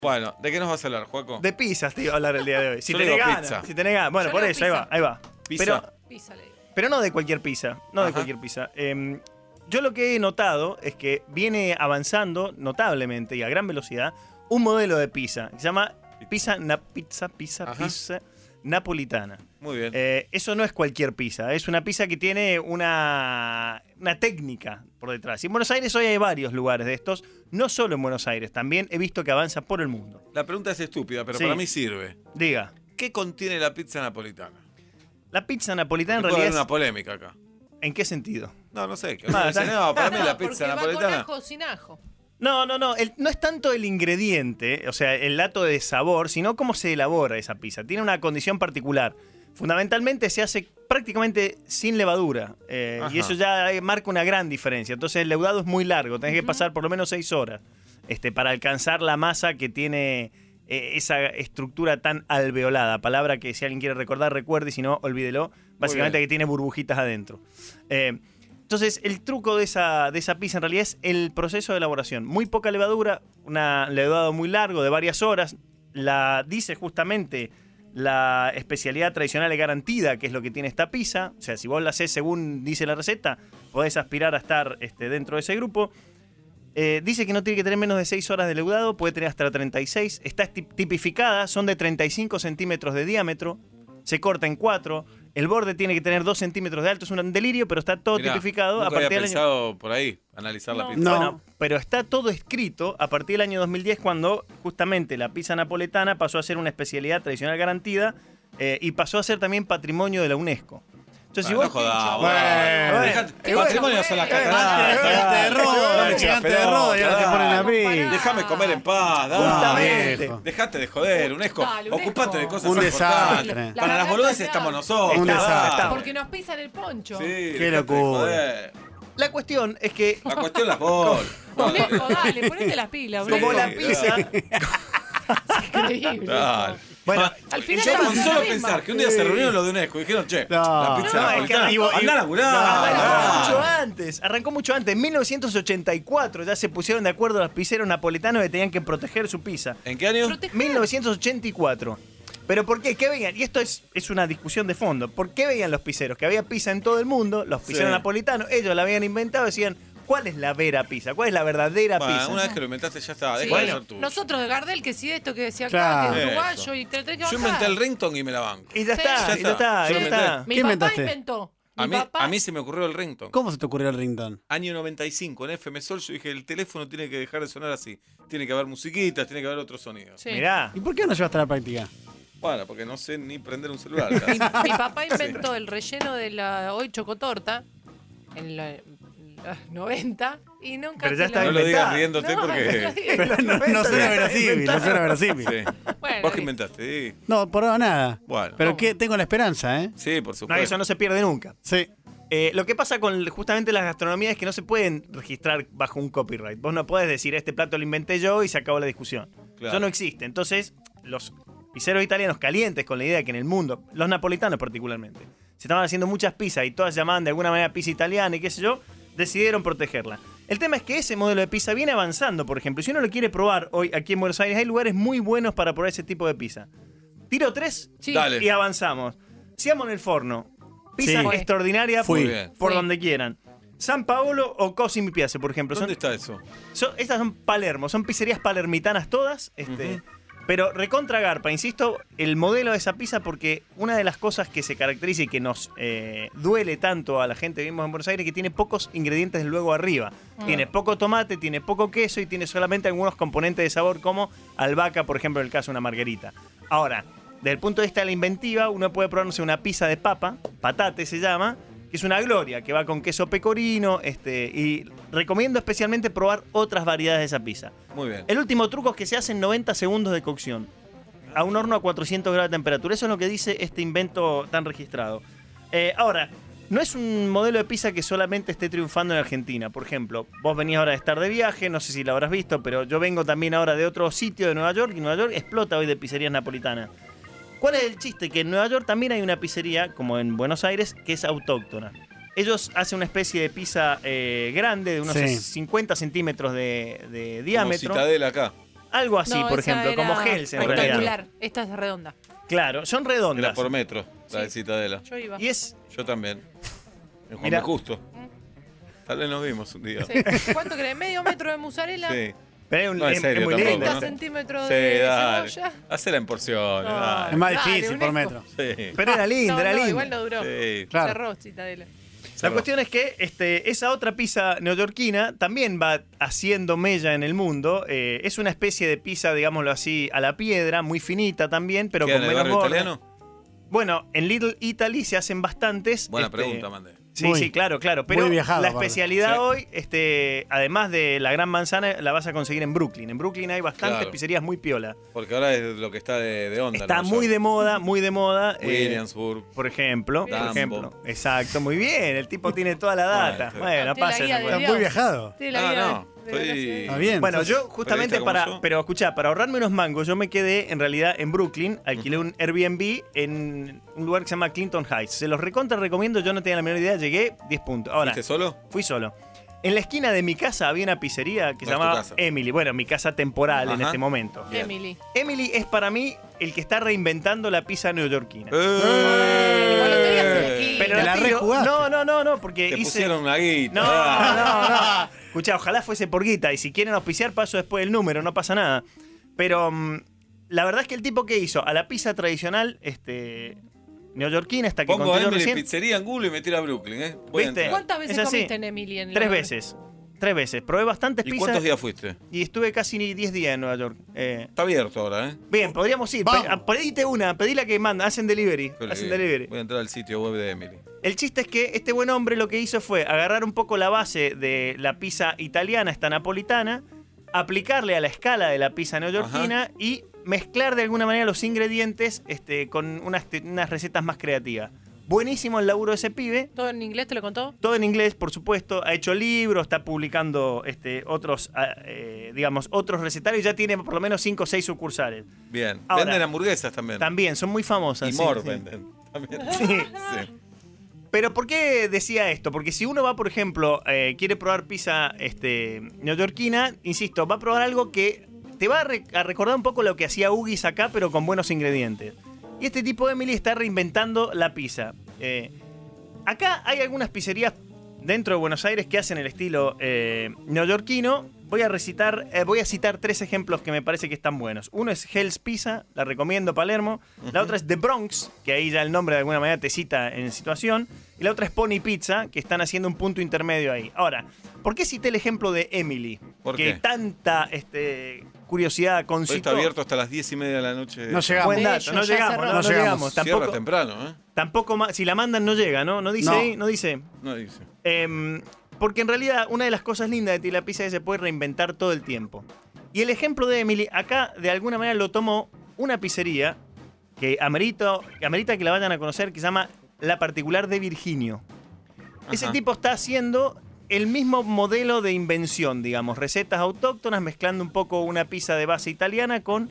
Bueno, ¿de qué nos vas a hablar, Joaco? De pizzas te iba a hablar el día de hoy. Si Yo tenés digo ganas, pizza. si tenés ganas. Bueno, Yo por digo eso, pizza. ahí va. Pizza. Pizza le digo. Pero no de cualquier pizza, no de Ajá. cualquier pizza. Yo lo que he notado es que viene avanzando notablemente y a gran velocidad un modelo de pizza que se llama pizza napolitana. Muy bien. Eso no es cualquier pizza, es una pizza que tiene una técnica por detrás. Y en Buenos Aires hoy hay varios lugares de estos, no solo en Buenos Aires, también he visto que avanza por el mundo. La pregunta es estúpida, pero Sí. para mí sirve. Diga, ¿Qué contiene la pizza napolitana? la pizza napolitana en Puede haber realidad una polémica acá. ¿En qué sentido? No sé. Ah, Dice, no, para mí la porque pizza va con napolitana. ajo o sin ajo. No, no es tanto el ingrediente, o sea, el dato de sabor, sino cómo se elabora esa pizza. Tiene una condición particular. Fundamentalmente se hace prácticamente sin levadura, Ajá. y eso ya marca una gran diferencia. Entonces el leudado es muy largo, tenés que pasar por lo menos 6 horas para alcanzar la masa que tiene esa estructura tan alveolada. Palabra que si alguien quiere recordar, recuerde, y si no, olvídelo. Básicamente bien. que tiene burbujitas adentro. Entonces, el truco de esa pizza en realidad es el proceso de elaboración. Muy poca levadura, un leudado muy largo de varias horas. Dice justamente la especialidad tradicional y garantida, que es lo que tiene esta pizza. O sea, si vos la hacés según dice la receta, podés aspirar a estar dentro de ese grupo. Dice que no tiene que tener menos de 6 horas de leudado, puede tener hasta 36. Está tipificada, son de 35 centímetros de diámetro. Se corta en 4. El borde tiene que tener 2 centímetros de alto. Es un delirio, pero está todo Mirá, tipificado nunca a partir había del año. pensado por ahí, analizar la No. pizza. No. Bueno, pero está todo escrito a partir del año 2010, cuando justamente la pizza napoletana pasó a ser una especialidad tradicional garantida y pasó a ser también patrimonio de la UNESCO. Entonces, si No vos. jodás, Bueno, dejate- Patrimonio son las cataratas. Gigante de rodo, gigante de rodo, y ahora te ponen la pizza. Déjame comer en paz, dale. Justamente. viejo. Dejate de joder, UNESCO. Dale, UNESCO. Ocupate de cosas Un importantes. desastre. Para las La boludeces verdad, estamos ya. nosotros. Un desastre. Porque nos pisan el poncho. Sí, Qué dejate de locura. joder. La cuestión es que, La cuestión las bolas. Unesco, dale, ponete las pilas. como Unesco. la pizza. Increíble. Dale. Bueno, Al final Yo la con misma. solo pensar que un día se reunieron los de UNESCO y dijeron, che, No. la pizza No, napolitana, es que- andá a laburar. Arrancó mucho antes. En 1984 ya se pusieron de acuerdo los pizzeros napolitanos que tenían que proteger su pizza. ¿En qué año? 1984. ¿Pero por qué? ¿Qué veían? Y esto es una discusión de fondo. ¿Por qué veían los pizzeros? Que había pizza en todo el mundo, los pizzeros Sí. napolitanos, ellos la habían inventado, decían, ¿cuál es la vera pizza? ¿Cuál es la verdadera Bueno, pizza? una vez que lo inventaste ya está, Sí. deja de Bueno, ser tú. nosotros de Gardel, que sí de esto que decía acá, Claro. que es Eso. uruguayo y te lo tenés que Yo bajar. inventé el ringtone y me la banco. Y ya Sí. está, Ya y ya está. está, Yo ya lo está. inventé. Mi ¿Qué papá inventaste? inventó. A Mi mí, papá a mí se me ocurrió el ringtone. ¿Cómo se te ocurrió el ringtone? Año 95, en FM Sol, yo dije, el teléfono tiene que dejar de sonar así. Tiene que haber musiquitas, tiene que haber otros sonidos. Sí. Mirá. ¿Y por qué no llevaste a la práctica? Bueno, porque no sé ni prender un celular. Mi papá inventó el relleno de la hoy chocotorta en los 90 y nunca Pero ya se está No lo... lo digas inventada. riéndote No, porque... No suena verosímil, no suena verosímil. Sí. Bueno, ¿Vos qué sí. inventaste? Sí. No, por ahora nada. Bueno. Pero que tengo la esperanza, ¿eh? Sí, por No, supuesto. eso no se pierde nunca. Sí. Lo que pasa con justamente las gastronomías es que no se pueden registrar bajo un copyright. Vos no podés decir, este plato lo inventé yo y se acabó la discusión. Claro. Eso no existe. Entonces, los pizzeros italianos calientes con la idea de que en el mundo, los napolitanos particularmente, se estaban haciendo muchas pizzas y todas llamaban de alguna manera pizza italiana y qué sé yo, decidieron protegerla. El tema es que ese modelo de pizza viene avanzando, por ejemplo. Si uno lo quiere probar hoy aquí en Buenos Aires, hay lugares muy buenos para probar ese tipo de pizza. Tiro 3 Sí. Dale. y avanzamos. Siamo en el forno. Pizza Sí. extraordinaria Fui. Muy bien. por Fui. donde quieran. San Paolo o Così mi piace, por ejemplo. ¿Dónde está eso? Estas son Palermo, son pizzerías palermitanas todas. Pero recontra garpa, insisto, el modelo de esa pizza, porque una de las cosas que se caracteriza y que nos duele tanto a la gente que vivimos en Buenos Aires es que tiene pocos ingredientes luego arriba. Tiene poco tomate, tiene poco queso y tiene solamente algunos componentes de sabor como albahaca, por ejemplo, en el caso de una margarita. Ahora, desde el punto de vista de la inventiva, uno puede probarse una pizza de papa, patate se llama, que es una gloria, que va con queso pecorino, y recomiendo especialmente probar otras variedades de esa pizza. Muy bien. El último truco es que se hace en 90 segundos de cocción, a un horno a 400 grados de temperatura. Eso es lo que dice este invento tan registrado. Ahora, no es un modelo de pizza que solamente esté triunfando en Argentina. Por ejemplo, vos venís ahora de estar de viaje, no sé si lo habrás visto, pero yo vengo también ahora de otro sitio de Nueva York, y Nueva York explota hoy de pizzerías napolitanas. ¿Cuál es el chiste? Que en Nueva York también hay una pizzería, como en Buenos Aires, que es autóctona. Ellos hacen una especie de pizza grande, de unos Sí. 50 centímetros de Como diámetro. Citadel acá. Algo así, No, por esa ejemplo, como era Hells en realidad. rectangular. Esta es redonda. Claro, son Era redondas. por metro, la de Sí. Citadela. Yo iba. Y es Yo también. En Juan Mirá. B. Justo. Tal vez nos vimos un día. Sí. ¿Cuánto crees? ¿Medio metro de mozzarella? Sí. pero No, en serio, muy tampoco, lindo. 30 ¿no? centímetros Sí, de dale. cebolla. Hacela en porciones, No. dale. Es más Dale, difícil un por esco. metro. Sí. Pero era lindo, No, era no, lindo. igual no duró. Sí. Claro. Cerró Citadela. La Cerró. cuestión es que esa otra pizza neoyorquina también va haciendo mella en el mundo. Es una especie de pizza, digámoslo así, a la piedra, muy finita también, pero ¿Queda con en el menos barrio borde. italiano? Bueno, en Little Italy se hacen bastantes. Buena pregunta, mandé. Sí, Muy- sí, claro. Pero muy viajado, la aparte. especialidad Sí. hoy, además de la Gran Manzana, la vas a conseguir en Brooklyn. En Brooklyn hay bastantes Claro. pizzerías muy piola. Porque ahora es lo que está de onda. Está ¿no? muy Ya. de moda, muy de moda. Williamsburg. Por ejemplo, Dumbo. Exacto, muy bien. El tipo tiene toda la data. Bueno, Bueno, Tiene la pasa guía esa de cosa. Está muy viajado. Tiene la Ah, vida no, de la estoy- ciudad. Está bien. Bueno, entonces, yo justamente periodista como yo. pero escuchá, para ahorrarme unos mangos, yo me quedé en realidad en Brooklyn, alquilé un Airbnb en un lugar que se llama Clinton Heights. Se los recontra recomiendo, yo no tenía la menor idea, llegué 10 puntos. Ahora, ¿Fuiste solo? fui solo. En la esquina de mi casa había una pizzería que se No es tu llamaba casa. Emily. Bueno, mi casa temporal en Ajá. este momento. Bien. Emily. Emily es para mí el que está reinventando la pizza neoyorquina. Igual lo tenías en la esquina. Pero Te la tiro- rejugaste. no, porque Te hice... pusieron una guita. No, no. Escuchá, ojalá fuese por guita. Y si quieren auspiciar, paso después el número, no pasa nada. Pero la verdad es que el tipo que hizo a la pizza tradicional, neoyorquina, esta que Pongo conté yo Emily recién, Pizzería en Google y me tira a Brooklyn, ¿eh? Voy a ¿Viste? entrar. ¿Cuántas veces Es así. comiste en Emily? En 3 la- veces. 3 veces. Probé bastantes ¿Y pizzas cuántos días fuiste? y estuve casi 10 días en Nueva York. Está abierto ahora, ¿eh? Bien, podríamos ir. Vamos. Pedite una, pedí la que manda, hacen delivery. Yo le Hacen digo, delivery. Voy a entrar al sitio web de Emily. El chiste es que este buen hombre lo que hizo fue agarrar un poco la base de la pizza italiana, esta napolitana, aplicarle a la escala de la pizza neoyorquina y mezclar de alguna manera los ingredientes con unas recetas más creativas. Buenísimo el laburo de ese pibe. ¿Todo en inglés te lo contó? Todo en inglés, por supuesto. Ha hecho libros, está publicando otros recetarios. Ya tiene por lo menos 5 o 6 sucursales. Bien. Ahora, Venden hamburguesas también. También, son muy famosas. Y sí, more sí. venden. También. Sí. Sí. Pero ¿por qué decía esto? Porque si uno va, por ejemplo, quiere probar pizza neoyorquina, insisto, va a probar algo que te va a recordar un poco lo que hacía Huggies acá, pero con buenos ingredientes. Y este tipo de Emily está reinventando la pizza. Acá hay algunas pizzerías dentro de Buenos Aires que hacen el estilo neoyorquino. Voy a citar 3 ejemplos que me parece que están buenos. Uno es Hell's Pizza, la recomiendo, Palermo. La otra es The Bronx, que ahí ya el nombre de alguna manera te cita en situación. Y la otra es Pony Pizza, que están haciendo un punto intermedio ahí. Ahora, ¿por qué cité el ejemplo de Emily? ¿Por que qué? tanta curiosidad Hoy concitó. está abierto hasta las 10:30 de la noche. No llegamos. Buen De dato, hecho, no ya llegamos, cerró. no No llegamos. llegamos. Cierra Tampoco, temprano, ¿eh? tampoco si la mandan no llega, ¿no? No dice No. ahí, no dice. No dice. Porque en realidad una de las cosas lindas de la pizza es que se puede reinventar todo el tiempo. Y el ejemplo de Emily, acá de alguna manera lo tomó una pizzería que amerita que la vayan a conocer, que se llama La Particular de Virginio. Ese Ajá. tipo está haciendo el mismo modelo de invención, digamos, recetas autóctonas, mezclando un poco una pizza de base italiana con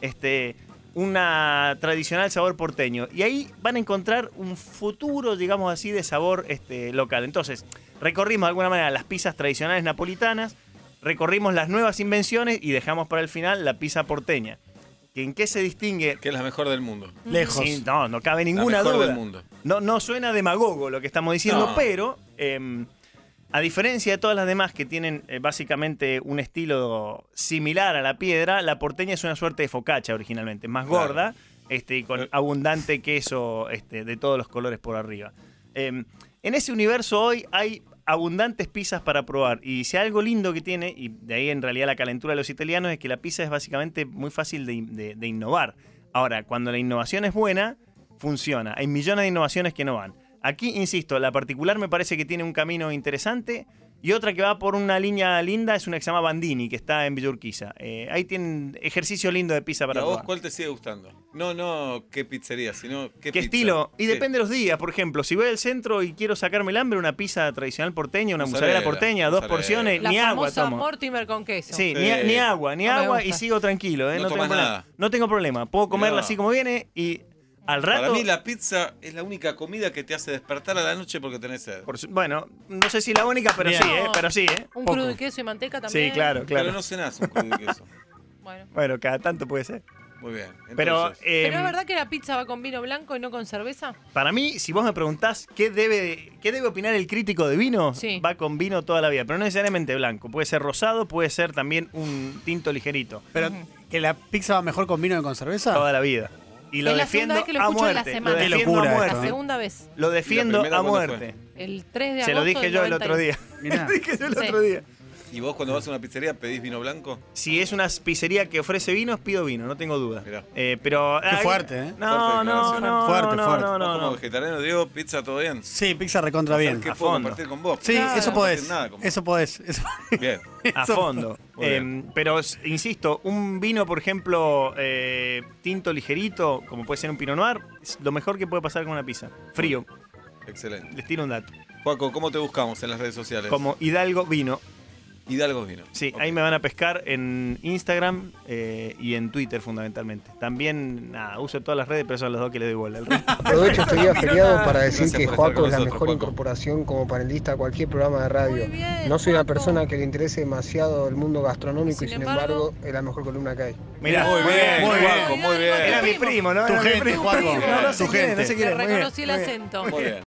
una tradicional sabor porteño. Y ahí van a encontrar un futuro, digamos así, de sabor local. Entonces, recorrimos de alguna manera las pizzas tradicionales napolitanas, recorrimos las nuevas invenciones y dejamos para el final la pizza porteña. ¿En qué se distingue? Que es la mejor del mundo. Lejos. Sí, no cabe ninguna la mejor duda. del mundo. No suena demagogo lo que estamos diciendo, No. pero a diferencia de todas las demás que tienen básicamente un estilo similar a la piedra, la porteña es una suerte de focaccia originalmente, más Claro. gorda y con abundante queso de todos los colores por arriba. En ese universo hoy hay abundantes pizzas para probar y si hay algo lindo que tiene, y de ahí en realidad la calentura de los italianos, es que la pizza es básicamente muy fácil de innovar. Ahora, cuando la innovación es buena, funciona. Hay millones de innovaciones que no van. Aquí, insisto, la particular me parece que tiene un camino interesante y otra que va por una línea linda es una que se llama Bandini, que está en Villa Urquiza. Ahí tienen ejercicio lindo de pizza ¿Y para a vos probar. cuál te sigue gustando? No qué pizzería, sino qué ¿Qué pizza. estilo? Y Sí. depende de los días. Por ejemplo, si voy al centro y quiero sacarme el hambre, una pizza tradicional porteña, una mozzarella porteña, 2 mozzarella. porciones, La ni agua famosa tomo. Mortimer con queso. Sí, Sí. ni agua No me y gusta. sigo tranquilo. No tengo tomás problema. nada. No tengo problema. Puedo comerla No. así como viene y al rato... Para mí la pizza es la única comida que te hace despertar a la noche porque tenés sed. Bueno, no sé si la única, pero Bien. sí, pero sí, Un Poco. crudo de queso y manteca también. Sí, claro. Pero no cenás un crudo de queso. Bueno, cada tanto puede ser. Muy bien. Pero, Entonces, ¿Pero es verdad que la pizza va con vino blanco y no con cerveza? para mí, si vos me preguntás qué debe opinar el crítico de vino, Sí. va con vino toda la vida, pero no necesariamente blanco. Puede ser rosado, puede ser también un tinto ligerito. Pero que la pizza va mejor con vino que con cerveza. Toda la vida. Y lo Es la defiendo segunda vez que lo a escucho en la muerte. Lo semana. Qué defiendo locura a esto, La muerte. ¿eh? segunda vez. Lo defiendo primera a cuándo muerte. El 3 de Se agosto lo dije del yo el otro 91. día. Mirá. Lo dije yo el Sí. otro día. ¿y vos cuando vas a una pizzería pedís vino blanco? Si es una pizzería que ofrece vinos, pido vino, no tengo duda. Mirá. Pero Qué fuerte, ¿eh? No, Fuerte no, declaración. no, Fuerte, no, fuerte. no, ¿Vos no, como no. vegetariano, Diego, pizza todo bien? Sí, pizza recontra bien. ¿Qué a puedo fondo. compartir con vos? Sí, Claro. eso No podés. compartir nada con vos. Eso podés. Bien. A Eso- fondo. Muy bien. Pero insisto, un vino, por ejemplo, tinto ligerito, como puede ser un Pinot Noir, es lo mejor que puede pasar con una pizza. Frío. Excelente. Les tiro un dato. Juaco, ¿cómo te buscamos en las redes sociales? Como Hidalgo Vino. Hidalgo Vino. Sí, Ok. ahí me van a pescar en Instagram y en Twitter fundamentalmente. También, nada, uso todas las redes, pero son los dos que le doy bola. El resto- Aprovecho este día feriado para decir Gracias que por estar Joaco con es la nosotros, mejor Joaco. incorporación como panelista a cualquier programa de radio. Muy bien, No soy una Joaco. persona que le interese demasiado el mundo gastronómico y Sin sin embargo- embargo es la mejor columna que hay. Mirá, Muy bien, muy bien. Juaco, muy bien. Era mi primo, ¿no? Tu Era mi gente, primo. Juaco. No, no se Tu quiere, gente. no se quiere. Le Muy bien, reconocí el muy bien. acento. Muy bien.